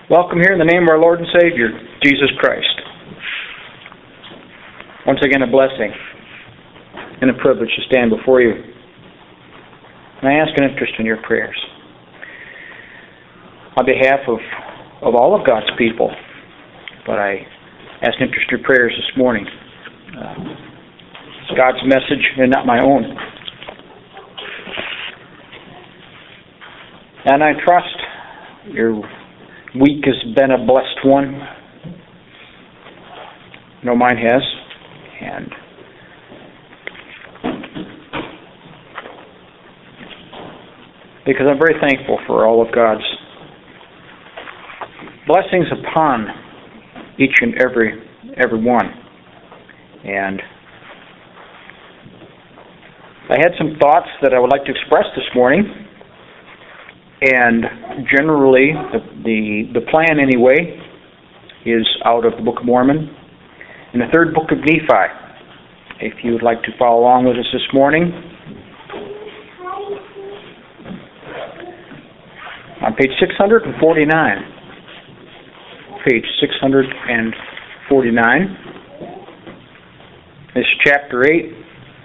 Welcome here in the name of our Lord and Savior, Jesus Christ. Once again, a blessing and a privilege to stand before you. And I ask an interest in your prayers. On behalf of all of God's people, but I ask an interest in your prayers this morning. It's God's message and not my own. And I trust your week has been a blessed one. No, mine has. And because I'm very thankful for all of God's blessings upon each and every one. And I had some thoughts that I would like to express this morning. And generally, the plan anyway is out of the Book of Mormon and the third book of Nephi. If you would like to follow along with us this morning, on page 649. Page 649. This is chapter 8.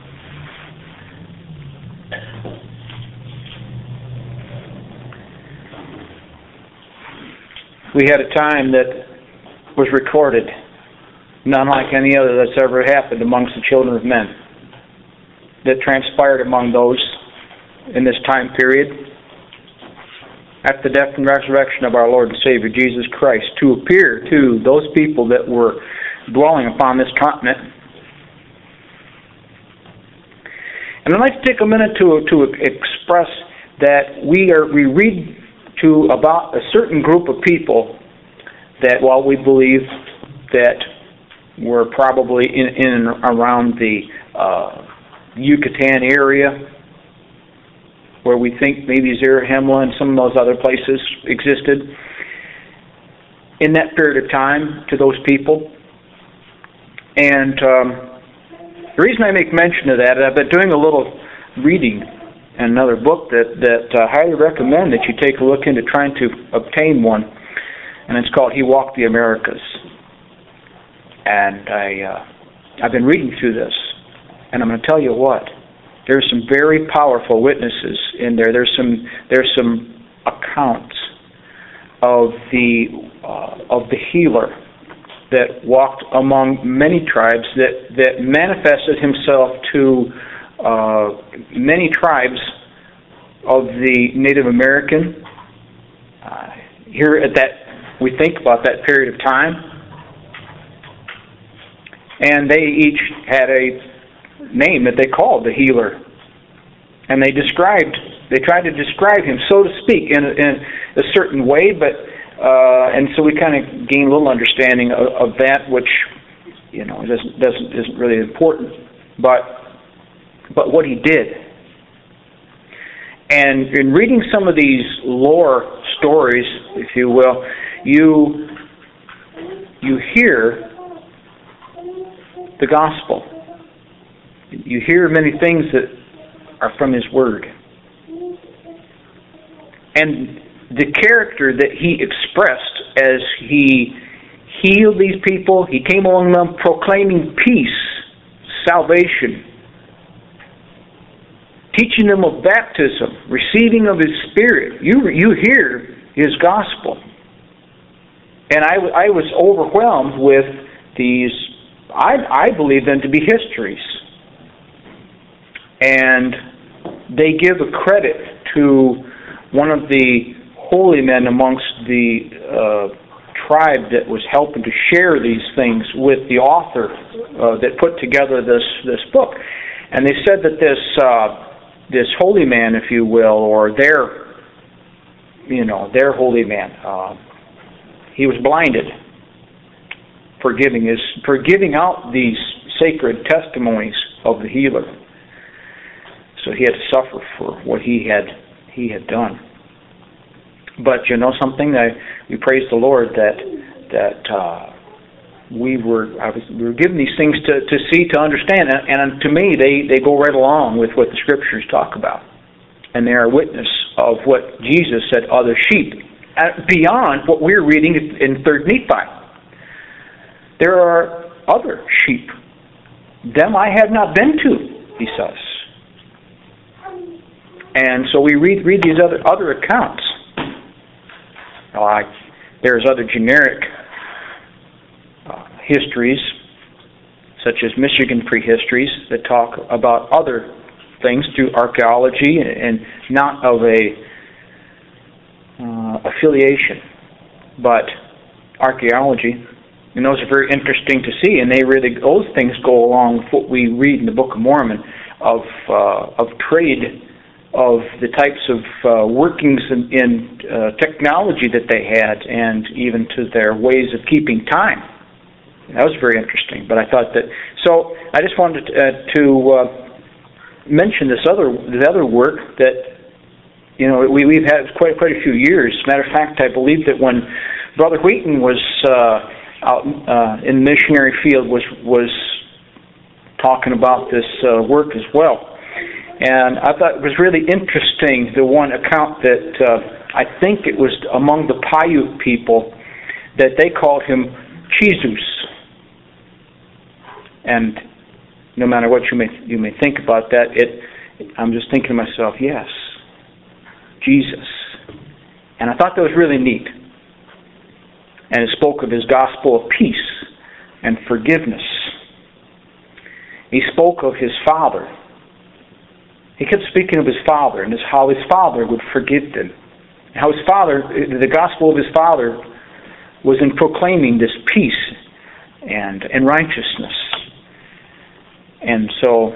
We had a time that was recorded, none like any other that's ever happened amongst the children of men, that transpired among those in this time period, after the death and resurrection of our Lord and Savior Jesus Christ, to appear to those people that were dwelling upon this continent. And I'd like to take a minute to express that we read to about a certain group of people that, while we believe that were probably in and around the Yucatan area, where we think maybe Zarahemla and some of those other places existed, in that period of time to those people. And the reason I make mention of that, I've been doing a little reading in another book that I highly recommend that you take a look into trying to obtain one, and it's called He Walked the Americas. And I've been reading through this, and I'm going to tell you what, there's some very powerful witnesses in there. There's some accounts of the healer that walked among many tribes, that manifested himself to many tribes of the Native American. Here at that, we think about that period of time, and they each had a name that they called the healer, and they tried to describe him, so to speak, in a certain way, but and so we kind of gain a little understanding of that, which isn't really important, but what he did. And in reading some of these lore stories, if you will, you hear the gospel. You hear many things that are from his word. And the character that he expressed as he healed these people, he came among them proclaiming peace, salvation, teaching them of baptism, receiving of his Spirit. You hear his gospel. And I was overwhelmed with these, I believe them to be histories. And they give a credit to one of the holy men amongst the tribe that was helping to share these things with the author that put together this book. And they said that this holy man, if you will, or their holy man, he was blinded for giving out these sacred testimonies of the healer. So he had to suffer for what he had done. But you know something? We praise the Lord that we were given these things to see, to understand, and to me they go right along with what the Scriptures talk about, and they are a witness of what Jesus said. Other sheep beyond what we're reading in 3rd Nephi. There are other sheep. Them I have not been to, he says. And so we read these other accounts. There's other generic histories, such as Michigan prehistories, that talk about other things through archaeology and not of a affiliation, but archaeology. And those are very interesting to see, and those things go along with what we read in the Book of Mormon of trade, of the types of workings in technology that they had, and even to their ways of keeping time. That was very interesting. But I thought that, so I just wanted to mention this other work that we've had quite a few years. As a matter of fact, I believe that when Brother Wheaton was out in the missionary field was talking about this work as well. And I thought it was really interesting, the one account that I think it was among the Paiute people, that they called him Jesus. And no matter what you may think about that, I'm just thinking to myself, yes, Jesus. And I thought that was really neat. And it spoke of his gospel of peace and forgiveness. He spoke of his Father. He kept speaking of his Father and how his Father would forgive them. How his Father, the gospel of his Father, was in proclaiming this peace and righteousness. And so,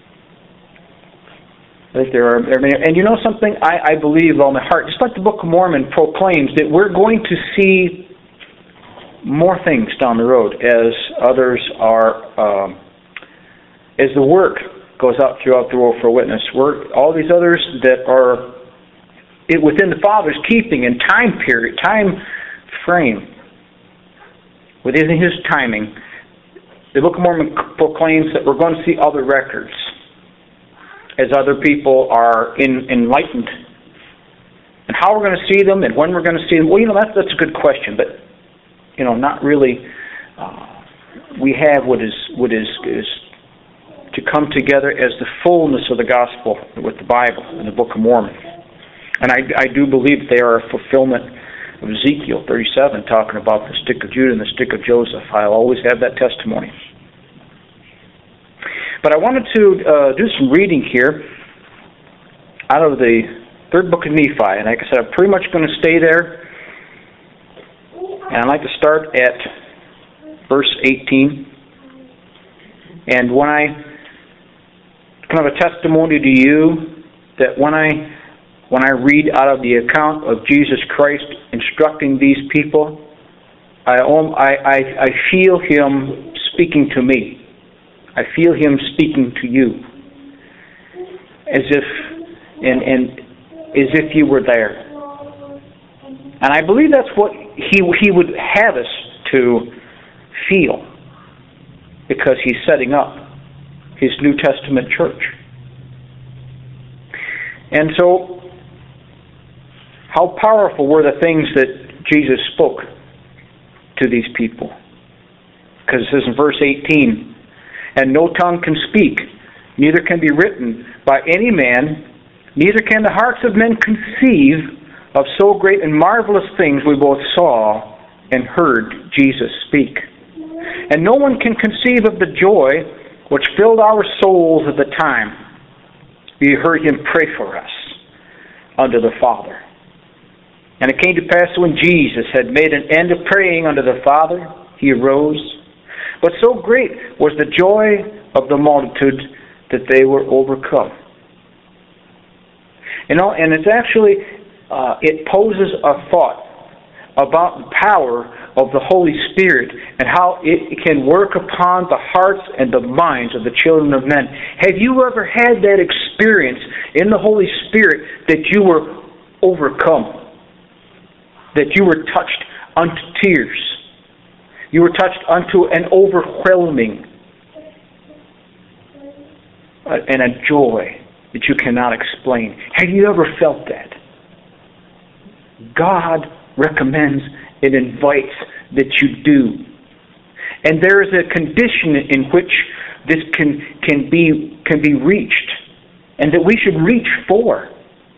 there are many, and you know something, I believe all my heart, just like the Book of Mormon proclaims, that we're going to see more things down the road as others are, as the work goes out throughout the world for witness. All these others that are within the Father's keeping and time frame, within His timing, the Book of Mormon proclaims that we're going to see other records as other people are enlightened. And how we're going to see them and when we're going to see them, well, that's a good question, but not really. We have what is to come together as the fullness of the gospel with the Bible and the Book of Mormon. And I do believe they are a fulfillment of Ezekiel 37, talking about the stick of Judah and the stick of Joseph. I'll always have that testimony. But I wanted to do some reading here out of the 3rd book of Nephi. And like I said, I'm pretty much going to stay there. And I'd like to start at verse 18. And when I kind of a testimony to you that when I read out of the account of Jesus Christ instructing these people, I feel Him speaking to me. I feel Him speaking to you, as if you were there. And I believe that's what He would have us to feel, because He's setting up His New Testament church. And so, how powerful were the things that Jesus spoke to these people? Because it says in verse 18, "And no tongue can speak, neither can be written by any man, neither can the hearts of men conceive of so great and marvelous things we both saw and heard Jesus speak. And no one can conceive of the joy which filled our souls at the time we heard Him pray for us unto the Father. And it came to pass when Jesus had made an end of praying unto the Father, He arose. But so great was the joy of the multitude that they were overcome." And it's actually, it poses a thought about the power of the Holy Spirit and how it can work upon the hearts and the minds of the children of men. Have you ever had that experience in the Holy Spirit that you were overcome? That you were touched unto tears? You were touched unto an overwhelming and a joy that you cannot explain. Have you ever felt that? God recommends and invites that you do. And there is a condition in which this can be reached, and that we should reach for.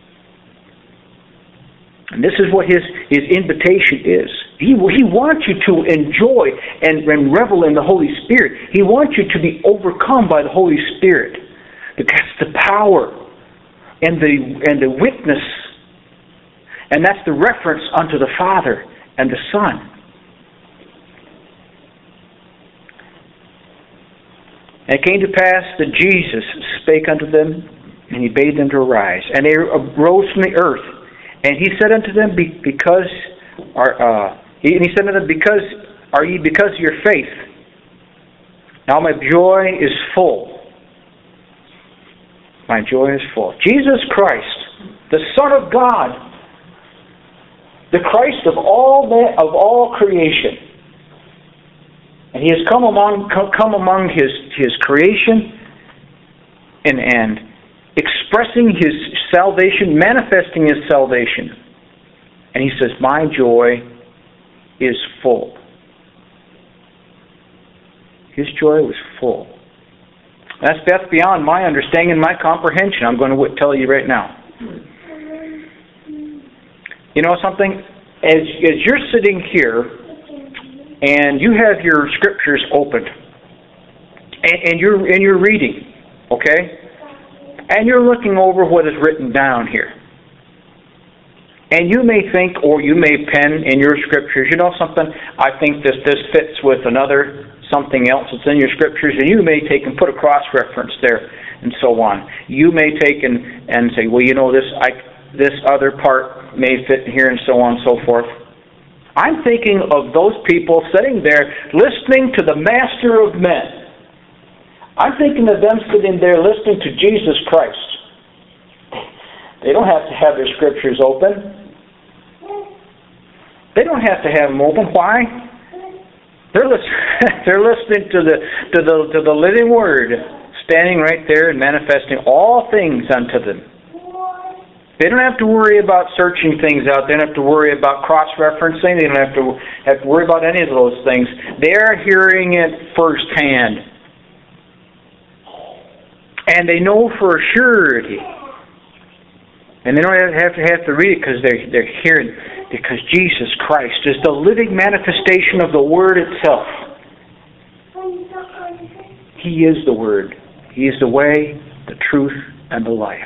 And this is what his invitation is. He wants you to enjoy and revel in the Holy Spirit. He wants you to be overcome by the Holy Spirit. That's the power and the witness. And that's the reference unto the Father and the Son. And it came to pass that Jesus spake unto them, and he bade them to arise. And they arose from the earth. And he said unto them, because are ye because of your faith? Now my joy is full. My joy is full. Jesus Christ, the Son of God, the Christ of all creation. And he has come among his creation and expressing his salvation, manifesting his salvation. And he says, my joy is full. His joy was full. That's beyond my understanding and my comprehension. I'm going to tell you right now. You know something? As you're sitting here and you have your scriptures opened and you're reading, okay? And you're looking over what is written down here. And you may think, or you may pen in your scriptures, you know something, I think this fits with another something else that's in your scriptures, and you may take and put a cross-reference there, and so on. You may take and say, well, you know, this other part may fit here, and so on and so forth. I'm thinking of those people sitting there listening to the Master of Men. I'm thinking of them sitting there listening to Jesus Christ. They don't have to have their scriptures open. They don't have to have them open. Why? They're listening to the living Word, standing right there and manifesting all things unto them. They don't have to worry about searching things out. They don't have to worry about cross-referencing. They don't have to worry about any of those things. They're hearing it firsthand. And they know for a surety. And they don't have to read it because they're hearing, because Jesus Christ is the living manifestation of the Word itself. He is the Word. He is the way, the truth, and the life.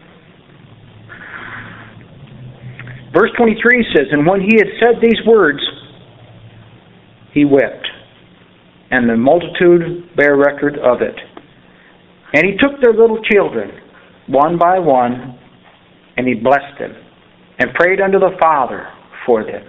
Verse 23 says, and when he had said these words, he wept, and the multitude bare record of it. And he took their little children, one by one, and he blessed them, and prayed unto the Father for them.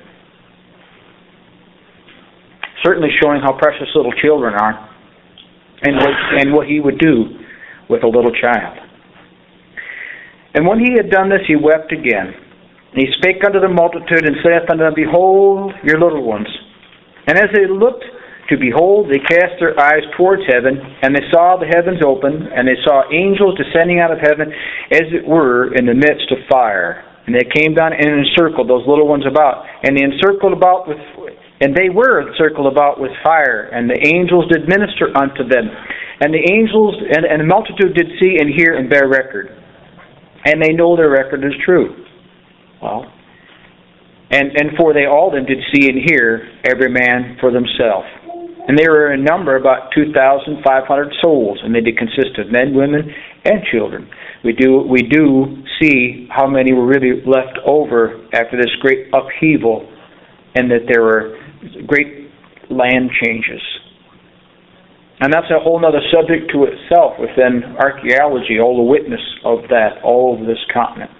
Certainly showing how precious little children are, and what he would do with a little child. And when he had done this, he wept again. And he spake unto the multitude, and saith unto them, behold your little ones. And as they looked to behold, they cast their eyes towards heaven, and they saw the heavens open, and they saw angels descending out of heaven, as it were in the midst of fire. And they came down and encircled those little ones about, and they encircled about with, and they were encircled about with fire, and the angels did minister unto them. And the angels and the multitude did see and hear and bear record, and they know their record is true. Well, and for they all then did see and hear, every man for themselves. And they were in number about 2,500 souls, and they did consist of men, women, and children. We do see how many were really left over after this great upheaval, and that there were great land changes. And that's a whole other subject to itself within archaeology, all the witness of that all over this continent.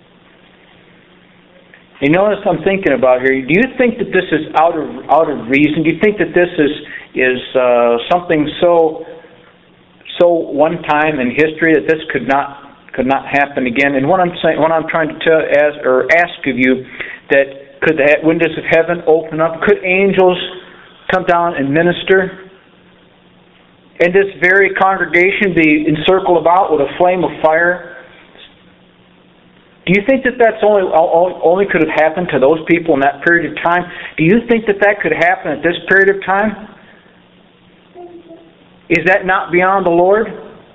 You notice I'm thinking about here. Do you think that this is out of reason? Do you think that this is something so one time in history that this could not happen again? And what I'm trying to ask of you, that could the windows of heaven open up? Could angels come down and minister? And this very congregation be encircled about with a flame of fire? Do you think that that's only could have happened to those people in that period of time? Do you think that that could happen at this period of time? Is that not beyond the Lord?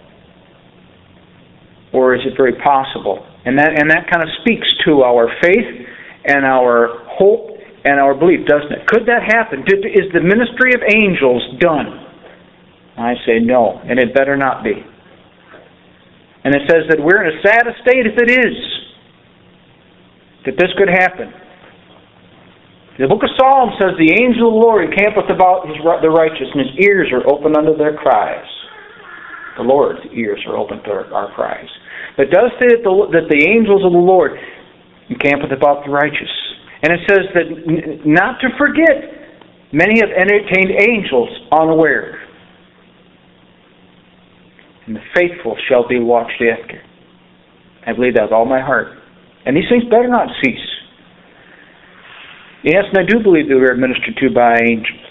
Or is it very possible? And that kind of speaks to our faith and our hope and our belief, doesn't it? Could that happen? Is the ministry of angels done? I say no, and it better not be. And it says that we're in a sad state if it is, that this could happen. The book of Psalms says, the angel of the Lord encampeth about the righteous, and his ears are open unto their cries. The Lord's ears are open to our cries. But it does say that the angels of the Lord encampeth about the righteous. And it says that not to forget, many have entertained angels unaware. And the faithful shall be watched after. I believe that with all my heart. And these things better not cease. Yes, and I do believe that we are ministered to by angels.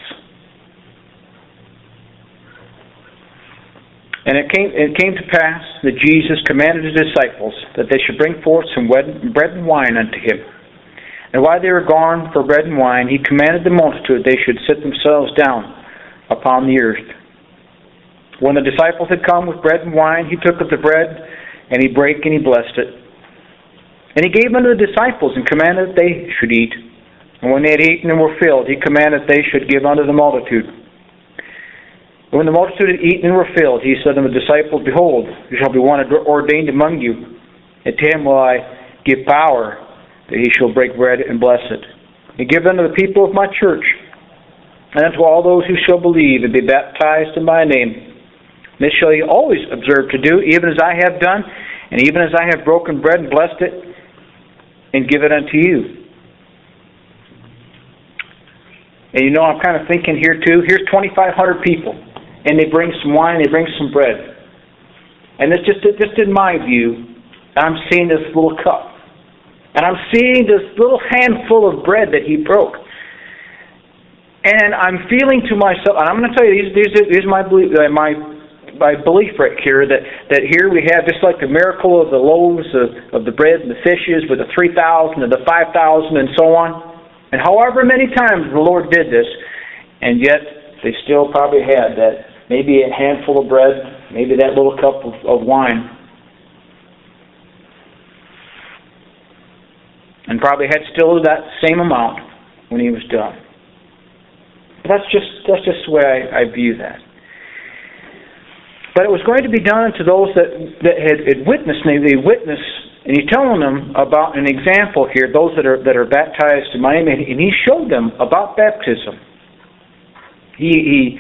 And it came to pass that Jesus commanded his disciples that they should bring forth some bread and wine unto him. And while they were gone for bread and wine, he commanded the multitude they should sit themselves down upon the earth. When the disciples had come with bread and wine, he took of the bread, and he brake, and he blessed it. And he gave unto the disciples, and commanded that they should eat. And when they had eaten and were filled, he commanded that they should give unto the multitude. And when the multitude had eaten and were filled, he said unto the disciples, Behold, there shall be one ordained among you, and to him will I give power, that he shall break bread and bless it. And give unto the people of my church, and unto all those who shall believe and be baptized in my name. This shall ye always observe to do, even as I have done, and even as I have broken bread and blessed it, and give it unto you. And I'm kind of thinking here too, here's 2,500 people, and they bring some wine, they bring some bread. And it's just in my view, I'm seeing this little cup. And I'm seeing this little handful of bread that he broke. And I'm feeling to myself, and I'm going to tell you, these my belief right here, that here we have just like the miracle of the loaves of the bread and the fishes with the 3,000 and the 5,000 and so on. And however many times the Lord did this, and yet they still probably had that, maybe a handful of bread, maybe that little cup of wine. And probably had still that same amount when he was done. But that's just the way I view that. But it was going to be done to those that had witnessed, and they witnessed, and he's telling them about an example here, those that are baptized in my name, and he showed them about baptism. He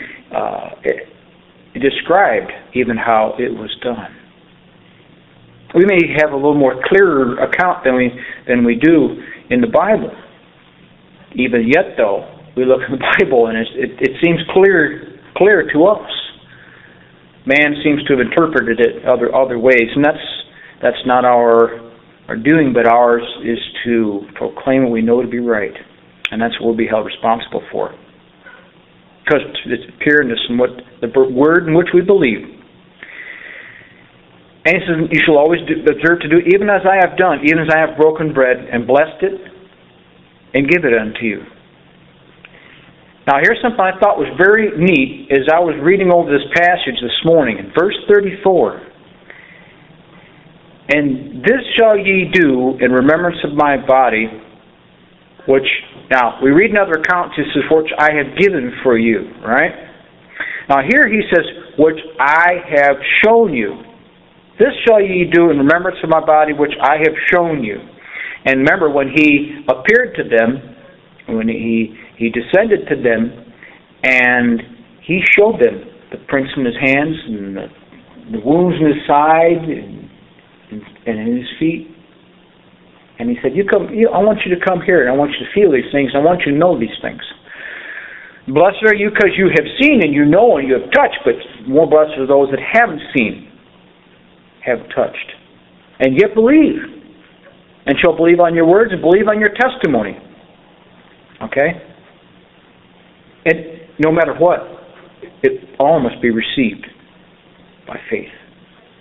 described even how it was done. We may have a little more clearer account than we do in the Bible. Even yet, though, we look in the Bible and it seems clear to us. Man seems to have interpreted it other ways, and that's not our doing, but ours is to proclaim what we know to be right, and that's what we'll be held responsible for, because it's pureness in what the word in which we believe. And he says, "You shall always observe to do, even as I have done, even as I have broken bread and blessed it, and give it unto you." Now here's something I thought was very neat as I was reading over this passage this morning in verse 34. "And this shall ye do in remembrance of my body, which," now we read another account, it says, "which I have given for you," right? Now here he says, "which I have shown you. This shall ye do in remembrance of my body, which I have shown you." And remember, when he appeared to them, when he descended to them, and he showed them the prints in his hands and the wounds in his side and in his feet. And he said, I want you to come here, and I want you to feel these things, and I want you to know these things. Blessed are you because you have seen and you know and you have touched, but more blessed are those that haven't seen, have touched, and yet believe, and shall believe on your words and believe on your testimony. Okay? And no matter what, it all must be received by faith.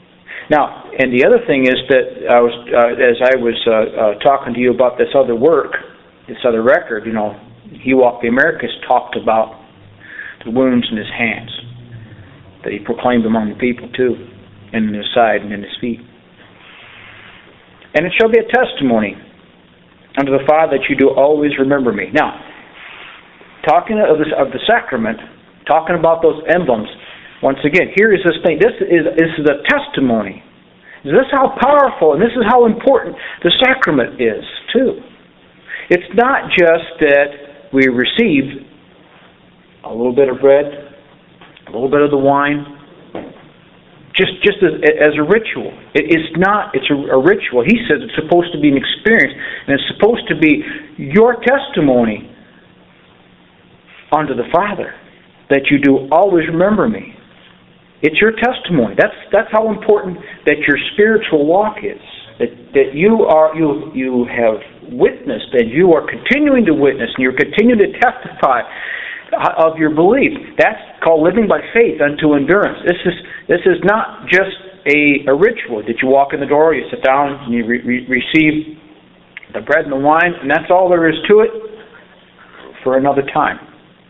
Now, and the other thing is that as I was talking to you about this other work, this other record, He Walked the Americas talked about the wounds in His hands that He proclaimed among the people too, and in His side and in His feet. And it shall be a testimony unto the Father that you do always remember me. Now, talking of the sacrament, talking about those emblems, once again, here is this thing. This is a testimony. This is how powerful and this is how important the sacrament is too. It's not just that we receive a little bit of bread, a little bit of the wine, just as a ritual. It's not. It's a ritual. He says it's supposed to be an experience, and it's supposed to be your testimony unto the Father that you do always remember me. It's your testimony. That's how important that your spiritual walk is. That you have witnessed, and you are continuing to witness, and you're continuing to testify of your belief. That's called living by faith unto endurance. This is not just a ritual that you walk in the door, you sit down, and you receive the bread and the wine, and that's all there is to it for another time.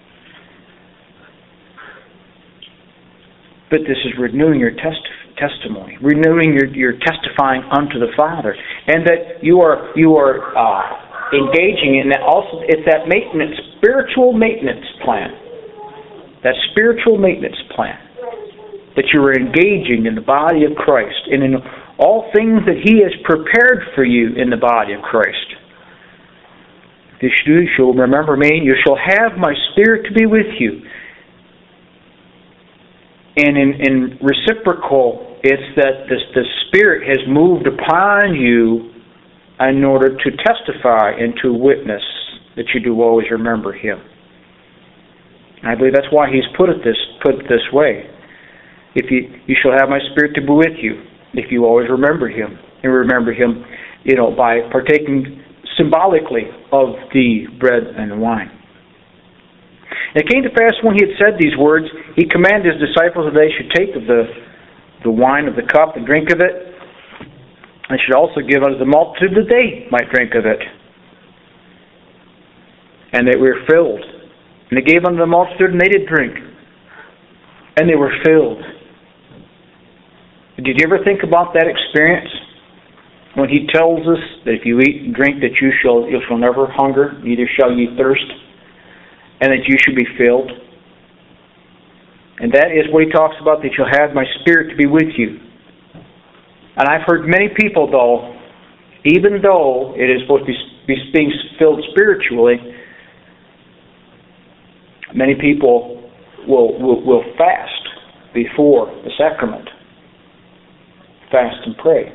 But this is renewing your testimony, renewing your testifying unto the Father, and that you are engaging in that. Also, it's that spiritual maintenance plan. That spiritual maintenance plan that you are engaging in the body of Christ and in all things that He has prepared for you in the body of Christ. This you shall remember me. You shall have my Spirit to be with you. And in reciprocal, it's that the Spirit has moved upon you in order to testify and to witness that you do always remember Him. And I believe that's why He's put it this way. If you shall have my Spirit to be with you, if you always remember Him, and remember Him, by partaking symbolically of the bread and the wine. And it came to pass when He had said these words, He commanded His disciples that they should take of the wine of the cup and drink of it, and should also give unto the multitude that they might drink of it. And they were filled. And they gave unto the multitude, and they did drink. And they were filled. Did you ever think about that experience? When He tells us that if you eat and drink that you shall never hunger, neither shall ye thirst, and that you should be filled. And that is what He talks about, that you'll have my Spirit to be with you. And I've heard many people, though, even though it is supposed to be being filled spiritually, many people will fast before the sacrament. Fast and pray.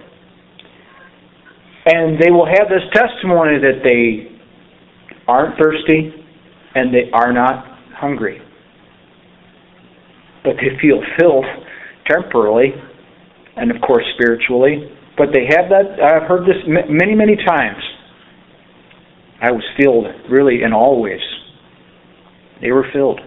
And they will have this testimony that they aren't thirsty and they are not hungry. But they feel filled temporarily and, of course, spiritually. But they have that. I've heard this many, many times. I was filled, really, in all ways. They were filled.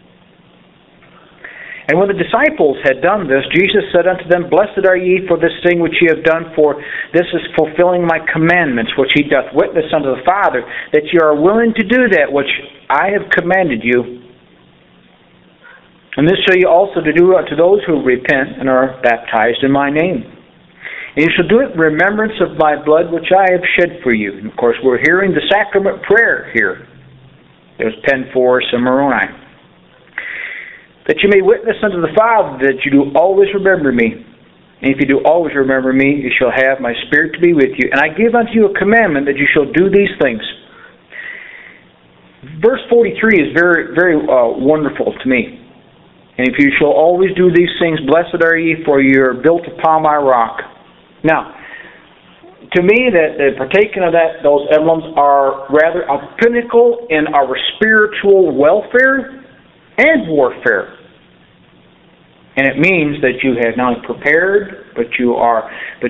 And when the disciples had done this, Jesus said unto them, Blessed are ye for this thing which ye have done, for this is fulfilling my commandments, which He doth witness unto the Father, that ye are willing to do that which I have commanded you. And this shall ye also to do unto those who repent and are baptized in my name. And you shall do it in remembrance of my blood which I have shed for you. And of course, we're hearing the sacrament prayer here. It was penned for us in Moroni. That you may witness unto the Father that you do always remember me. And if you do always remember me, you shall have my Spirit to be with you. And I give unto you a commandment that you shall do these things. Verse 43 is very, very wonderful to me. And if you shall always do these things, blessed are ye, for you are built upon my rock. Now, to me, that partaking of those emblems are rather a pinnacle in our spiritual welfare and warfare. And it means that you have not only prepared, but you are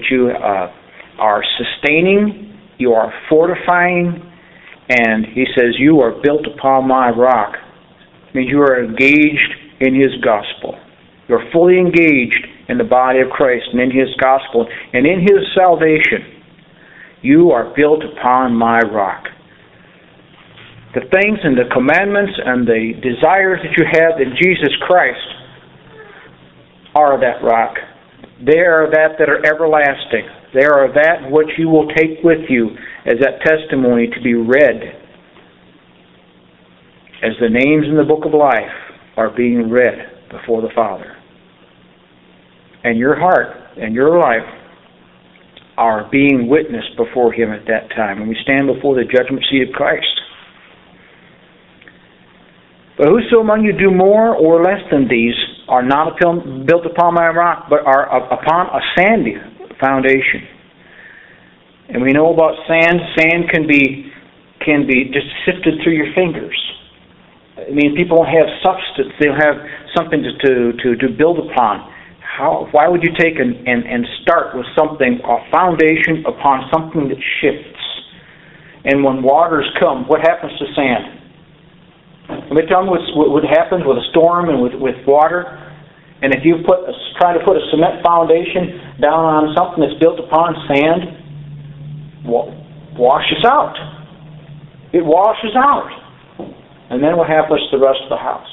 sustaining, you are fortifying, and He says you are built upon my rock. It means you are engaged in His gospel. You're fully engaged in the body of Christ and in His gospel and in His salvation. You are built upon my rock. The things and the commandments and the desires that you have in Jesus Christ are that rock. They are that are everlasting. They are that which you will take with you as that testimony to be read as the names in the book of life are being read before the Father. And your heart and your life are being witnessed before Him at that time when we stand before the judgment seat of Christ. But whoso among you do more or less than these are not built upon my rock, but are upon a sandy foundation. And we know about sand. Sand can be just sifted through your fingers. I mean, people don't have substance. They don't have something to build upon. Why would you take and start with something, a foundation upon something that shifts? And when waters come, what happens to sand? Let me tell you what happens with a storm and with water. And if you try to put a cement foundation down on something that's built upon sand, washes out. It washes out. And then what happens to the rest of the house?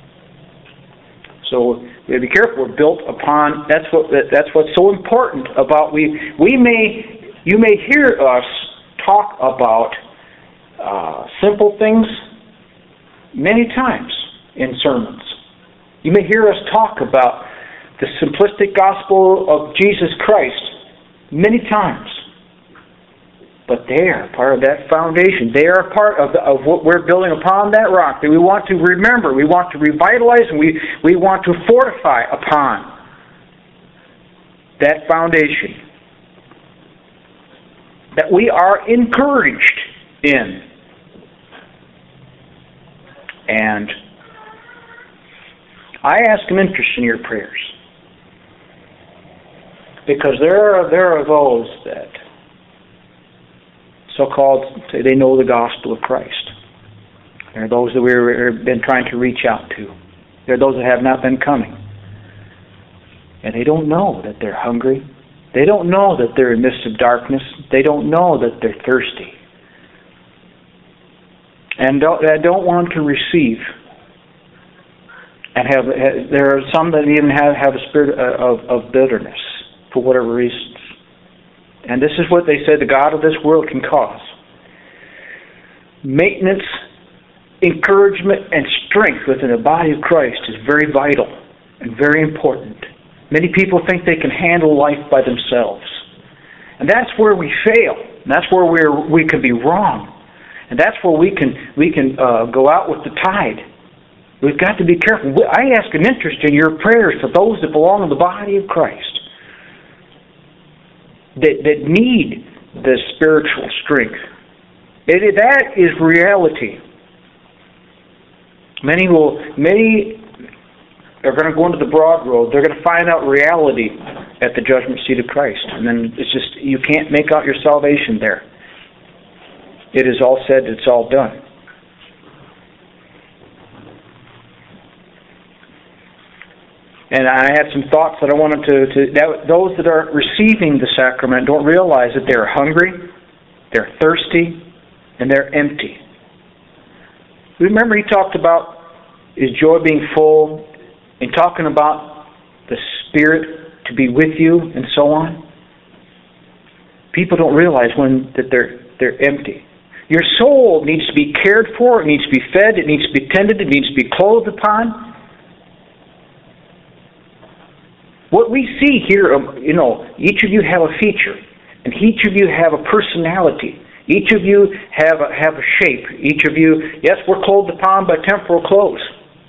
So we have to be careful. We're built upon. That's what's so important about you may hear us talk about simple things many times in sermons. You may hear us talk about the simplistic gospel of Jesus Christ many times. But they are part of that foundation. They are part of what we're building upon that rock that we want to remember, we want to revitalize, and we want to fortify upon that foundation that we are encouraged in. And I ask an interest in your prayers, because there are those that so-called say they know the gospel of Christ. There are those that we've been trying to reach out to. There are those that have not been coming. And they don't know that they're hungry. They don't know that they're in the midst of darkness. They don't know that they're thirsty. And they don't want to receive. And there are some that even have a spirit of bitterness for whatever reasons. And this is what they said the God of this world can cause. Maintenance, encouragement, and strength within the body of Christ is very vital and very important. Many people think they can handle life by themselves. And that's where we fail. And that's where we can be wrong. And that's where we can go out with the tide. We've got to be careful. I ask an interest in your prayers for those that belong in the body of Christ, that need the spiritual strength. That is reality. Many are going to go into the broad road. They're going to find out reality at the judgment seat of Christ. And then it's just, you can't make out your salvation there. It is all said, it's all done. And I had some thoughts that I wanted those that are receiving the sacrament don't realize that they're hungry, they're thirsty, and they're empty. Remember he talked about his joy being full, and talking about the Spirit to be with you, and so on. People don't realize that they're empty. Your soul needs to be cared for, it needs to be fed, it needs to be tended, it needs to be clothed upon. What we see here, each of you have a feature, and each of you have a personality. Each of you have a shape. Each of you, yes, we're clothed upon by temporal clothes.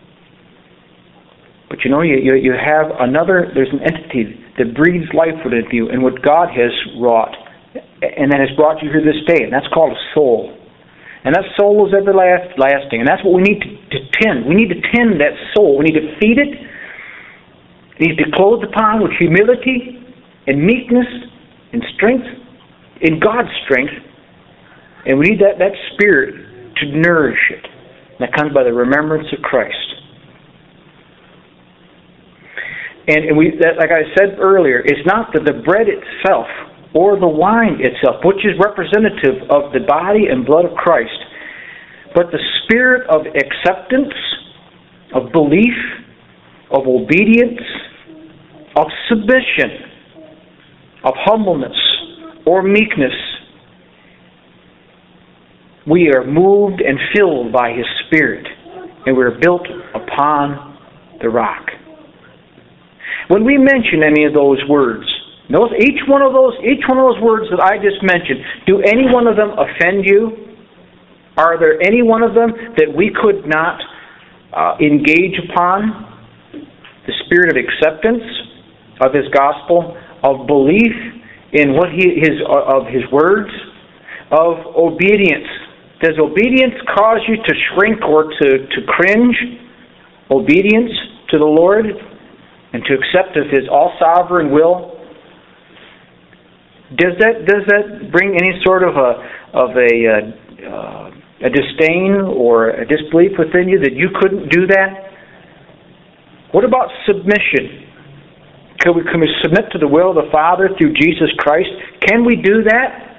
But you have there's an entity that breathes life within you, and what God has wrought, and that has brought you here this day, and that's called a soul. And that soul is everlasting, and that's what we need to tend. We need to tend that soul. We need to feed it. We need to be clothed upon with humility and meekness and strength, in God's strength. And we need that Spirit to nourish it. And that comes by the remembrance of Christ. And like I said earlier, it's not that the bread itself or the wine itself, which is representative of the body and blood of Christ, but the spirit of acceptance, of belief, of obedience, of submission, of humbleness or meekness. We are moved and filled by His Spirit, and we are built upon the rock. When we mention any of those words, each one of those words that I just mentioned, do any one of them offend you? Are there any one of them that we could not engage upon? The spirit of acceptance of His gospel, of belief in what of His words, of obedience. Does obedience cause you to shrink or to cringe? Obedience to the Lord and to accept of His all-sovereign will? Does that bring any sort of a disdain or a disbelief within you that you couldn't do that? What about submission? Can we submit to the will of the Father through Jesus Christ? Can we do that?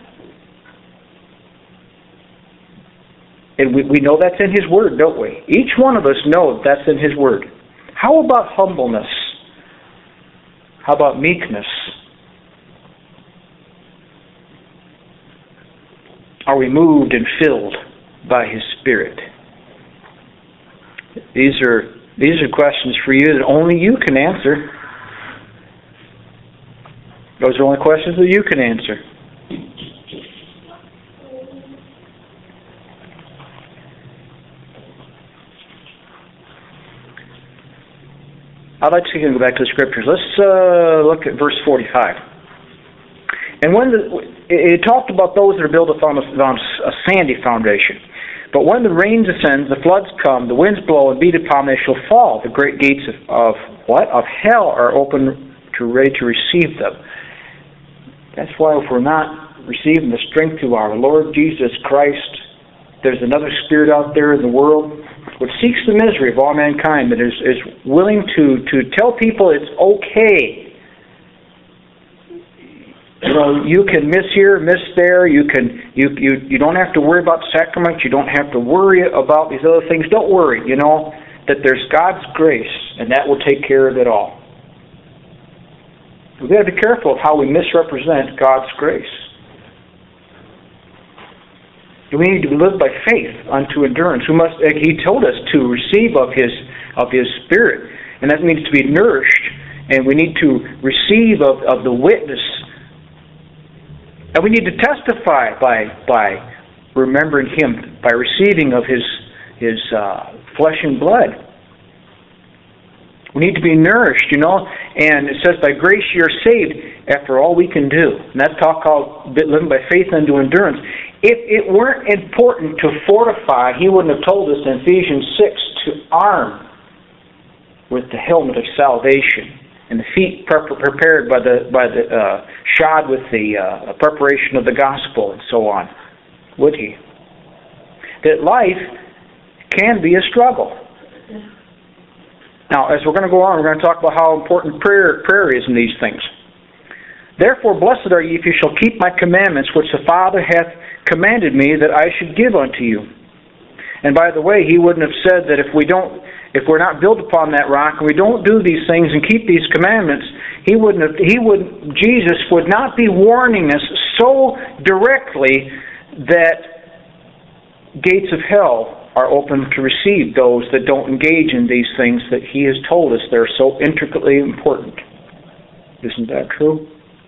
And we know that's in His Word, don't we? Each one of us knows that's in His Word. How about humbleness? How about meekness? Are we moved and filled by His Spirit? These are questions for you that only you can answer. Those are only questions that you can answer. I'd like to go back to the Scriptures. Let's look at verse 45. And when it talked about those that are built upon a sandy foundation. But when the rain descends, the floods come, the winds blow and beat upon them, they shall fall. The great gates of what? Of hell are open ready to receive them. That's why if we're not receiving the strength through our Lord Jesus Christ, there's another spirit out there in the world which seeks the misery of all mankind, that is willing to tell people it's okay. You know, you can miss here, miss there. You don't have to worry about sacraments. You don't have to worry about these other things. Don't worry. You know that there's God's grace, and that will take care of it all. We've got to be careful of how we misrepresent God's grace. We need to live by faith unto endurance. He told us to receive of His Spirit, and that means to be nourished, and we need to receive of the witness. And we need to testify by remembering Him, by receiving of His flesh and blood. We need to be nourished, you know. And it says, by grace you are saved, after all we can do. And that's talk called living by faith unto endurance. If it weren't important to fortify, He wouldn't have told us in Ephesians 6 to arm with the helmet of salvation, and the feet prepared by the shod with the preparation of the gospel, and so on. Would He? That life can be a struggle. Now, as we're going to go on, we're going to talk about how important prayer is in these things. Therefore, blessed are ye if you shall keep my commandments, which the Father hath commanded me that I should give unto you. And by the way, He wouldn't have said that if we're not built upon that rock and we don't do these things and keep these commandments, Jesus would not be warning us so directly that gates of hell are open to receive those that don't engage in these things that He has told us they're so intricately important. Isn't that true?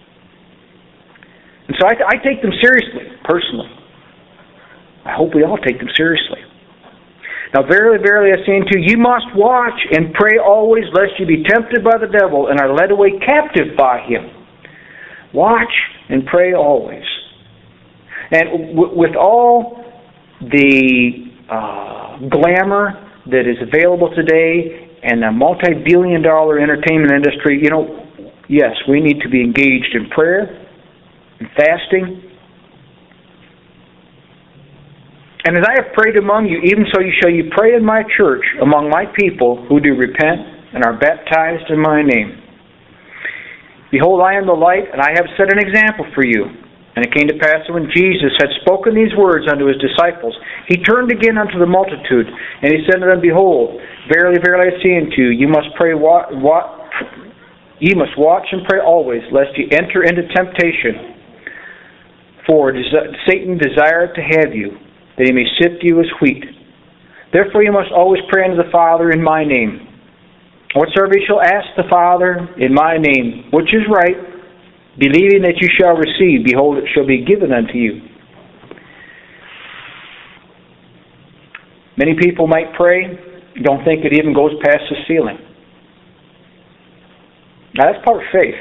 And so I take them seriously, personally. I hope we all take them seriously. Now, verily, verily, I say unto you, you must watch and pray always, lest you be tempted by the devil and are led away captive by him. Watch and pray always. And with all the glamour that is available today and the multi-billion-dollar entertainment industry, you know, yes, we need to be engaged in prayer and fasting. And as I have prayed among you, even so shall you pray in my church among my people who do repent and are baptized in my name. Behold, I am the light, and I have set an example for you. And it came to pass that when Jesus had spoken these words unto his disciples, he turned again unto the multitude, and he said to them, Behold, verily, verily, I say unto you, ye must watch and pray always, lest ye enter into temptation. For Satan desireth to have you, that he may sift you as wheat. Therefore you must always pray unto the Father in my name. Whatsoever ye shall ask the Father in my name, which is right, believing that you shall receive, behold, it shall be given unto you. Many people might pray, don't think it even goes past the ceiling. Now that's part of faith.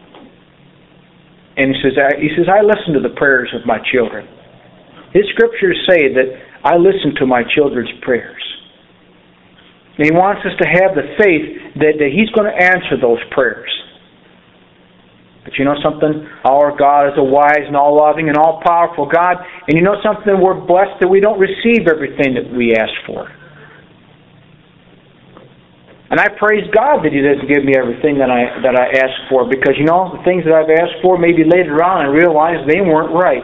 And he says, I listen to the prayers of my children. His scriptures say that I listen to my children's prayers. And he wants us to have the faith that he's going to answer those prayers. But you know something? Our God is a wise and all-loving and all-powerful God. And you know something? We're blessed that we don't receive everything that we ask for. And I praise God that he doesn't give me everything that I ask for. Because, you know, the things that I've asked for, maybe later on I realize they weren't right.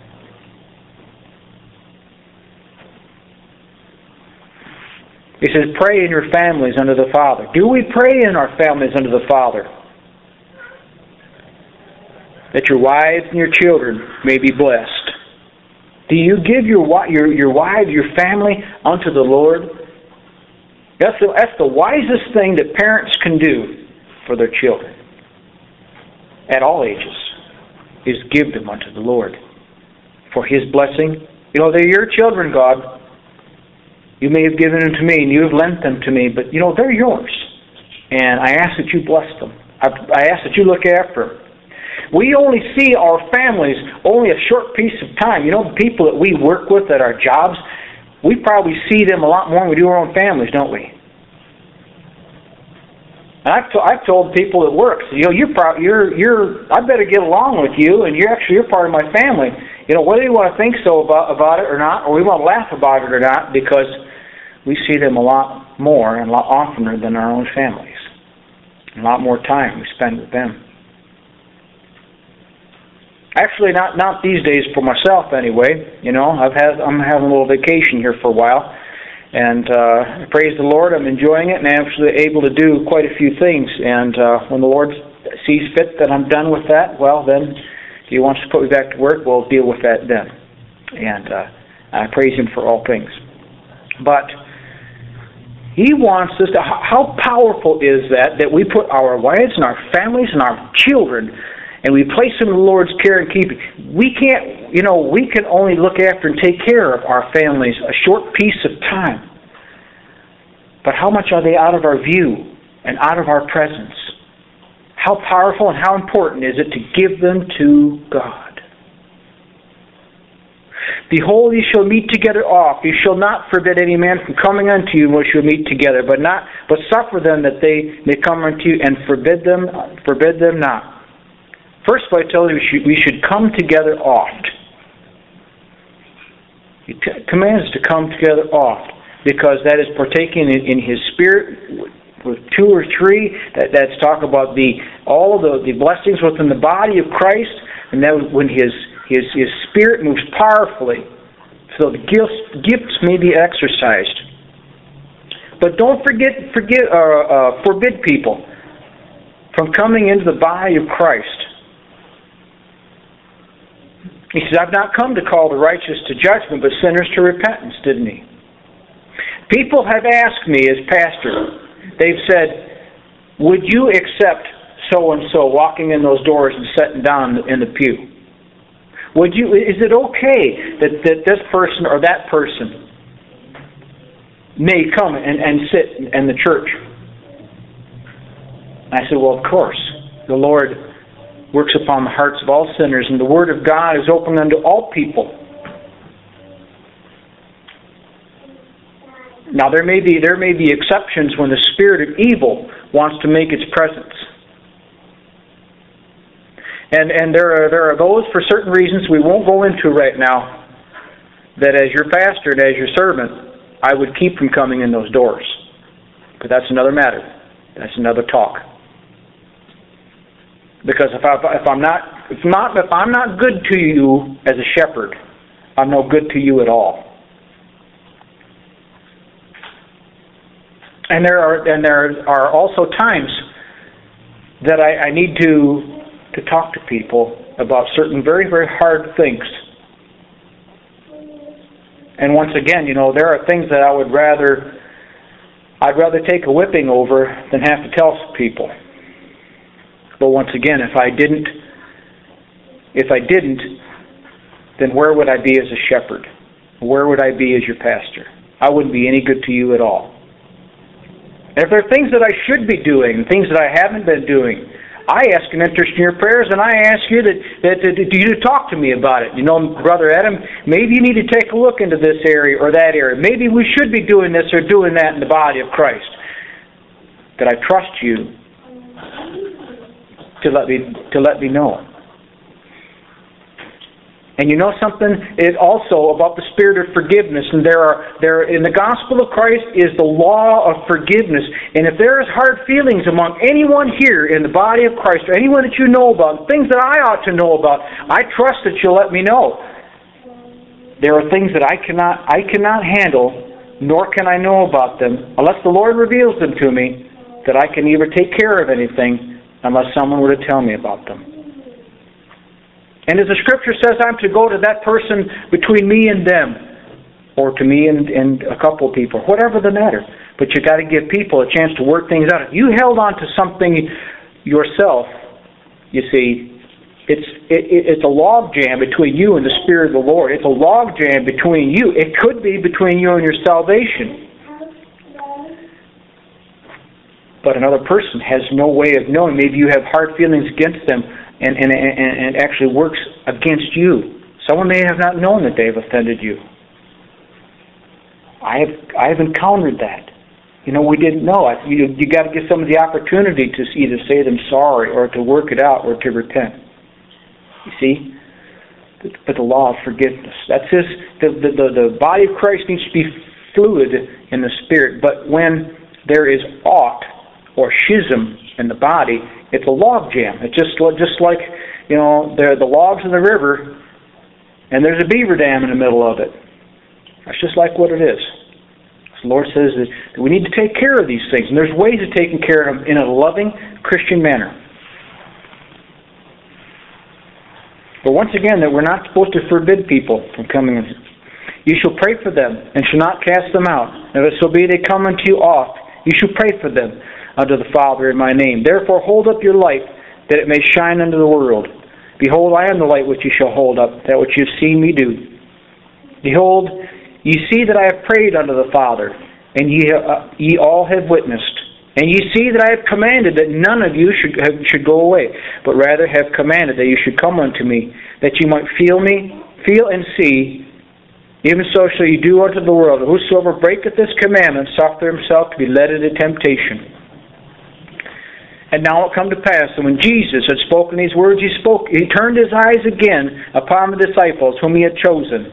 He says, pray in your families unto the Father. Do we pray in our families unto the Father? That your wives and your children may be blessed. Do you give your wives, your family unto the Lord? That's the wisest thing that parents can do for their children at all ages, is give them unto the Lord for His blessing. You know, they're your children, God. You may have given them to me, and you have lent them to me, but, you know, they're yours. And I ask that you bless them. I ask that you look after them. We only see our families only a short piece of time. You know, the people that we work with at our jobs, we probably see them a lot more than we do our own families, don't we? And I've told people at work, you know, I better get along with you, and you're part of my family. You know, whether you want to think so about it or not, or we want to laugh about it or not, because we see them a lot more and a lot oftener than our own families. A lot more time we spend with them. Actually, not these days for myself anyway. You know, I'm having a little vacation here for a while, and praise the Lord, I'm enjoying it, and I'm actually able to do quite a few things. And when the Lord sees fit that I'm done with that, well, then if He wants to put me back to work, we'll deal with that then. And I praise Him for all things. But He wants us to. How powerful is that we put our wives and our families and our children, and we place them in the Lord's care and keeping. We can't, you know, we can only look after and take care of our families a short piece of time. But how much are they out of our view and out of our presence? How powerful and how important is it to give them to God? Behold, ye shall meet together oft. You shall not forbid any man from coming unto you when you shall meet together, but suffer them that they may come unto you, and forbid them not. First of all, I tell you we should come together oft. He commands us to come together oft, because that is partaking in His Spirit with two or three. That's talk about all the blessings within the body of Christ, and that when His Spirit moves powerfully, so the gifts may be exercised. But don't forbid people from coming into the body of Christ. He says, I've not come to call the righteous to judgment, but sinners to repentance, didn't He? People have asked me as pastor, they've said, would you accept so-and-so walking in those doors and sitting down in the pew? Is it okay that this person or that person may come and sit in the church? I said, well, of course. The Lord works upon the hearts of all sinners, and the Word of God is open unto all people. Now, there may be exceptions when the spirit of evil wants to make its presence. And there are those, for certain reasons we won't go into right now, that as your pastor and as your servant, I would keep from coming in those doors. But that's another matter. That's another talk. Because if I'm not good to you as a shepherd, I'm no good to you at all. And there are also times that I need to talk to people about certain very, very hard things. And once again, there are things that I'd rather take a whipping over than have to tell people. But once again, if I didn't, then where would I be as a shepherd? Where would I be as your pastor? I wouldn't be any good to you at all. And if there are things that I should be doing, things that I haven't been doing, I ask an interest in your prayers, and I ask you to talk to me about it. Brother Adam, maybe you need to take a look into this area or that area. Maybe we should be doing this or doing that in the body of Christ. That I trust you to let me know. And you know something? It's also about the spirit of forgiveness. And there in the gospel of Christ is the law of forgiveness. And if there is hard feelings among anyone here in the body of Christ, or anyone that you know about, things that I ought to know about, I trust that you'll let me know. There are things that I cannot handle, nor can I know about them, unless the Lord reveals them to me, that I can either take care of anything unless someone were to tell me about them. And as the Scripture says, I'm to go to that person between me and them, or to me and a couple of people, whatever the matter. But you got to give people a chance to work things out. If you held on to something yourself, you see, it's a log jam between you and the Spirit of the Lord. It's a log jam between you. It could be between you and your salvation. But another person has no way of knowing. Maybe you have hard feelings against them, and actually works against you. Someone may have not known that they have offended you. I have encountered that. We didn't know. You got to give someone the opportunity to either say them sorry, or to work it out, or to repent. You see? But the law of forgiveness. That's the body of Christ needs to be fluid in the spirit. But when there is aught or schism in the body, it's a log jam. It's just like there are the logs in the river, and there's a beaver dam in the middle of it. That's just like what it is. The Lord says that we need to take care of these things, and there's ways of taking care of them in a loving Christian manner. But once again, that we're not supposed to forbid people from coming in. You shall pray for them, and shall not cast them out. And if it so be they come unto you oft, you shall pray for them unto the Father in my name. Therefore hold up your light, that it may shine unto the world. Behold, I am the light which ye shall hold up, that which ye have seen me do. Behold, ye see that I have prayed unto the Father, and ye all have witnessed. And ye see that I have commanded that none of you should go away, but rather have commanded that you should come unto me, that ye might feel and see. Even so shall ye do unto the world. Whosoever breaketh this commandment suffereth himself to be led into temptation. And now it come to pass that when Jesus had spoken these words, he turned his eyes again upon the disciples whom he had chosen.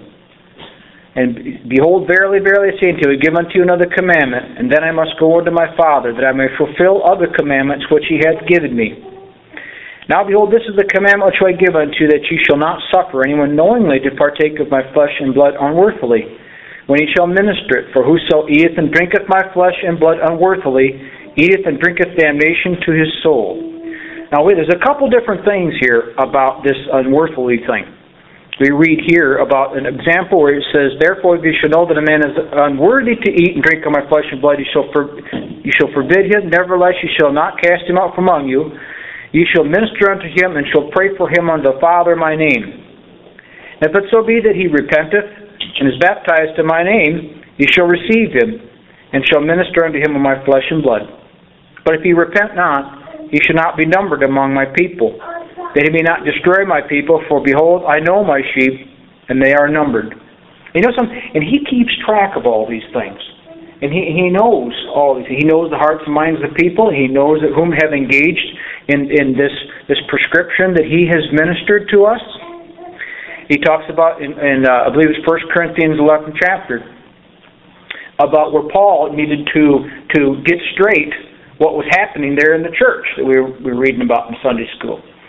And behold, verily, verily, I say unto you, I give unto you another commandment, and then I must go unto my Father, that I may fulfill other commandments which he hath given me. Now behold, this is the commandment which I give unto you, that ye shall not suffer anyone knowingly to partake of my flesh and blood unworthily, when he shall minister it. For whoso eateth and drinketh my flesh and blood unworthily, eateth and drinketh damnation to his soul. Now wait, there's a couple different things here about this unworthily thing. We read here about an example where it says, therefore if you shall know that a man is unworthy to eat and drink of my flesh and blood, you shall forbid him. Nevertheless, you shall not cast him out from among you. You shall minister unto him, and shall pray for him unto the Father in my name. And if it so be that he repenteth, and is baptized in my name, you shall receive him, and shall minister unto him of my flesh and blood. But if he repent not, he shall not be numbered among my people, that he may not destroy my people. For behold, I know my sheep, and they are numbered. You know something? And he keeps track of all these things. And he knows all these. He knows the hearts and minds of the people. He knows that whom have engaged in this prescription that he has ministered to us. He talks about in I believe it's 1 Corinthians 11th chapter about where Paul needed to get straight what was happening there in the church that we were reading about in Sunday school.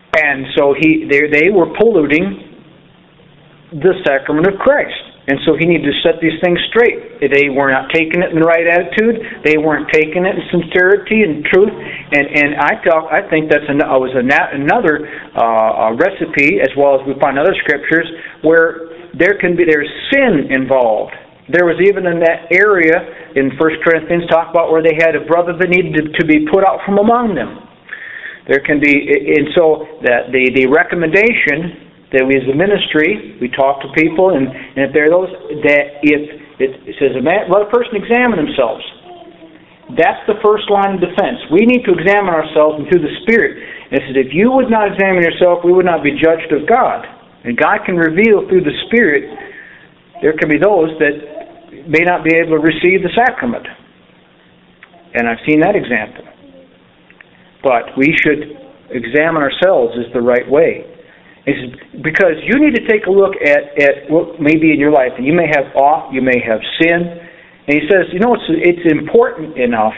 And so they were polluting the sacrament of Christ. And so he needed to set these things straight. They were not taking it in the right attitude. They weren't taking it in sincerity and truth. And I think that's another recipe, as well as we find other scriptures, where there's sin involved. There was even in that area in 1 Corinthians talk about where they had a brother that needed to be put out from among them. There can be, and so that the recommendation that we as a ministry, we talk to people, and if there are those that it says, let a person examine themselves. That's the first line of defense. We need to examine ourselves and through the Spirit. And it says, if you would not examine yourself, we would not be judged of God. And God can reveal through the Spirit. There can be those that may not be able to receive the sacrament. And I've seen that example. But we should examine ourselves as the right way. It's because you need to take a look at what may be in your life. And you may have ought, you may have sin. And he says, it's important enough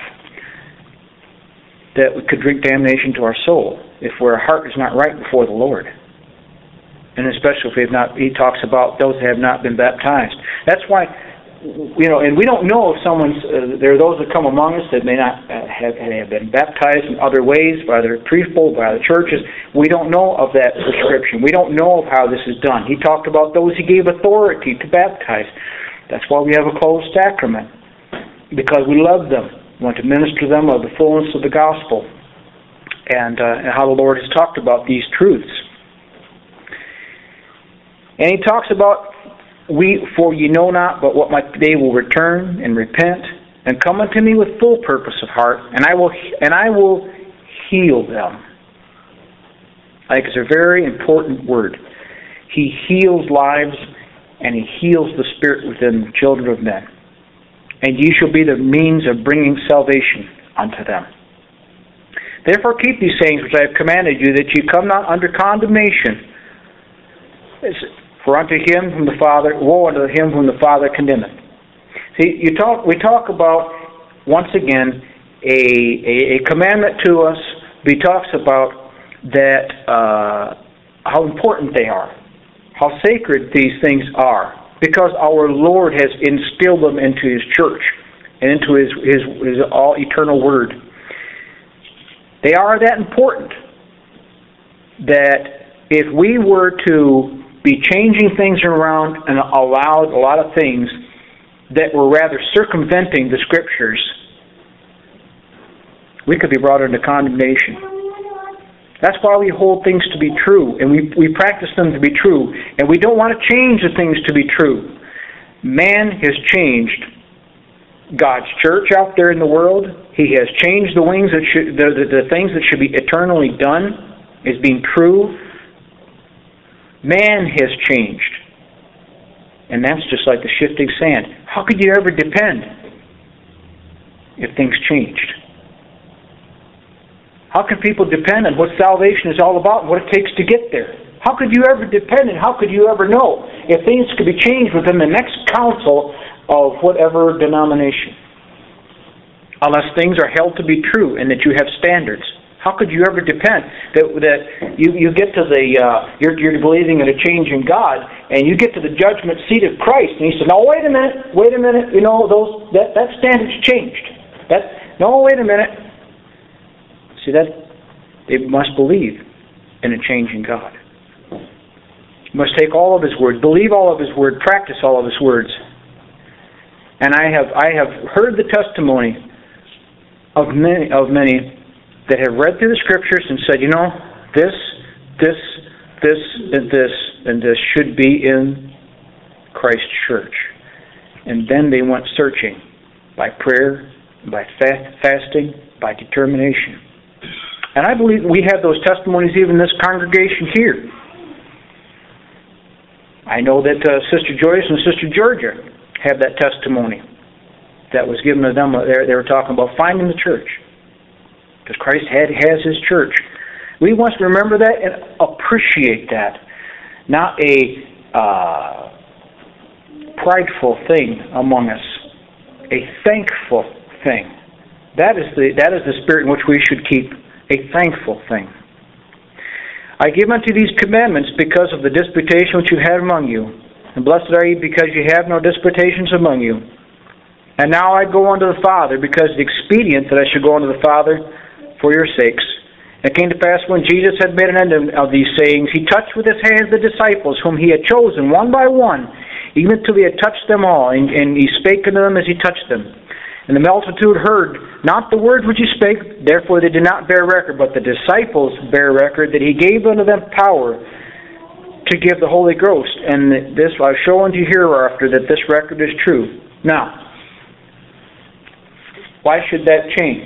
that we could drink damnation to our soul if our heart is not right before the Lord. And especially if he talks about those that have not been baptized. That's why, and we don't know if there are those that come among us that may not have been baptized in other ways, by their priesthood, by the churches. We don't know of that prescription. We don't know of how this is done. He talked about those he gave authority to baptize. That's why we have a closed sacrament, because we love them. We want to minister them of the fullness of the gospel and how the Lord has talked about these truths. And he talks about, for ye know not, but what they will return and repent and come unto me with full purpose of heart, and I will heal them. I think it's a very important word. He heals lives, and he heals the spirit within the children of men. And ye shall be the means of bringing salvation unto them. Therefore keep these sayings which I have commanded you, that ye come not under condemnation. For unto him whom the Father, woe unto him whom the Father condemneth. See, we talk about, once again, a commandment to us. He talks about that, how important they are, how sacred these things are, because our Lord has instilled them into His church and into His all eternal Word. They are that important that if we were to be changing things around and allowed a lot of things that were rather circumventing the Scriptures, we could be brought into condemnation. That's why we hold things to be true, and we practice them to be true, and we don't want to change the things to be true. Man has changed God's church out there in the world. He has changed the things that should be eternally done as being true. Man has changed. And that's just like the shifting sand. How could you ever depend if things changed? How can people depend on what salvation is all about and what it takes to get there? How could you ever depend and how could you ever know if things could be changed within the next council of whatever denomination? Unless things are held to be true and that you have standards. How could you ever depend that you get to you're believing in a change in God, and you get to the judgment seat of Christ, and He said, "No, wait a minute, that standard's changed. Wait a minute." See that they must believe in a change in God. You must take all of His word, believe all of His word, practice all of His words. And I have heard the testimony of many that have read through the Scriptures and said, this, and this should be in Christ's church. And then they went searching by prayer, by fasting, by determination. And I believe we have those testimonies even in this congregation here. I know that Sister Joyce and Sister Georgia have that testimony that was given to them. They were talking about finding the church. Because Christ has His church. We must remember that and appreciate that. Not a prideful thing among us. A thankful thing. That is the spirit in which we should keep. A thankful thing. I give unto these commandments because of the disputation which you had among you. And blessed are ye because ye have no disputations among you. And now I go unto the Father, because it is expedient that I should go unto the Father for your sakes. And it came to pass, when Jesus had made an end of these sayings, he touched with his hands the disciples whom he had chosen one by one, even till he had touched them all. And he spake unto them as he touched them. And the multitude heard not the words which he spake, therefore they did not bear record, but the disciples bear record that he gave unto them power to give the Holy Ghost. And this I show unto you hereafter, that this record is true. Now, why should that change?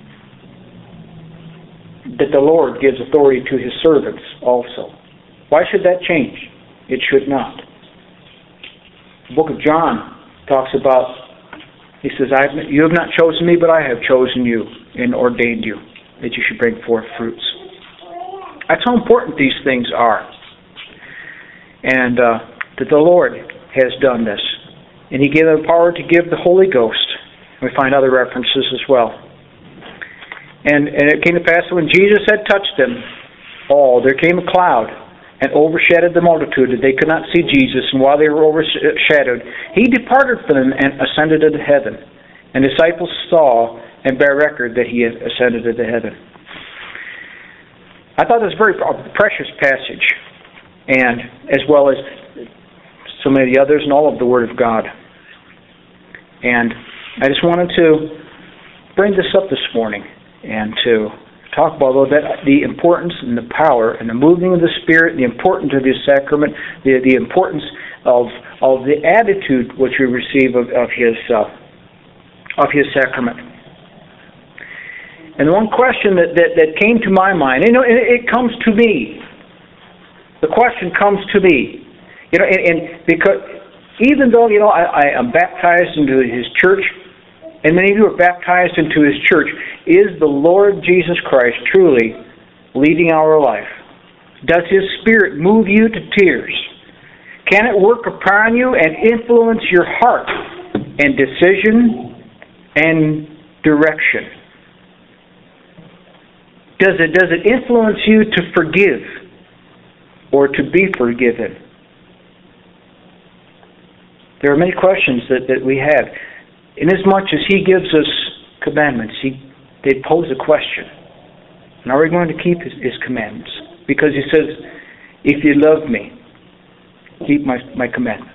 That the Lord gives authority to his servants also. Why should that change? It should not. The book of John talks about, he says, you have not chosen me, but I have chosen you and ordained you, that you should bring forth fruits. That's how important these things are. And that the Lord has done this. And he gave them power to give the Holy Ghost. We find other references as well. And it came to pass that when Jesus had touched them all, there came a cloud and overshadowed the multitude, that they could not see Jesus. And while they were overshadowed, he departed from them and ascended into heaven. And the disciples saw and bear record that he had ascended into heaven. I thought this was a very precious passage, and as well as so many of the others, and all of the Word of God. And I just wanted to bring this up this morning and to talk about a little bit the importance and the power and the moving of the Spirit, the importance of His sacrament, the importance of the attitude which we receive of His sacrament. And the one question that came to my mind, it comes to me. The question comes to me, and because even though I am baptized into His church. And many of you are baptized into His church. Is the Lord Jesus Christ truly leading our life? Does His Spirit move you to tears? Can it work upon you and influence your heart and decision and direction? Does it influence you to forgive or to be forgiven? There are many questions that we have. Inasmuch as He gives us commandments, they pose a question. And are we going to keep His commandments? Because He says, if you love me, keep my commandments.